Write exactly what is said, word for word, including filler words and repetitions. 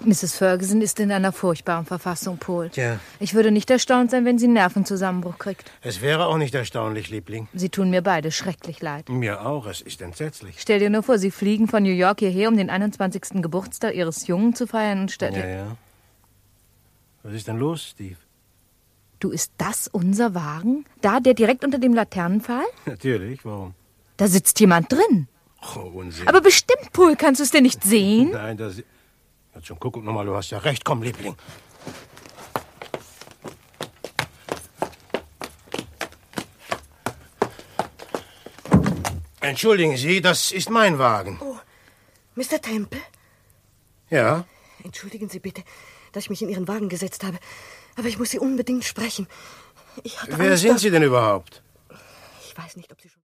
Misses Ferguson ist in einer furchtbaren Verfassung, Paul. Tja. Ich würde nicht erstaunt sein, wenn sie einen Nervenzusammenbruch kriegt. Es wäre auch nicht erstaunlich, Liebling. Sie tun mir beide schrecklich leid. Mir auch, es ist entsetzlich. Stell dir nur vor, Sie fliegen von New York hierher, um den einundzwanzigsten Geburtstag Ihres Jungen zu feiern und statt... Ja, ja. Was ist denn los, Steve? Du, ist das unser Wagen? Da, der direkt unter dem Laternenpfahl? Natürlich, warum? Da sitzt jemand drin. Oh, Unsinn. Aber bestimmt, Paul, kannst du es denn nicht sehen? Nein, das... Ja, zum Gucken nochmal, du hast ja recht. Komm, Liebling. Entschuldigen Sie, das ist mein Wagen. Oh, Mister Temple? Ja? Entschuldigen Sie bitte, dass ich mich in Ihren Wagen gesetzt habe. Aber ich muss Sie unbedingt sprechen. Ich hatte Wer Angst, sind dass... Sie denn überhaupt? Ich weiß nicht, ob Sie schon...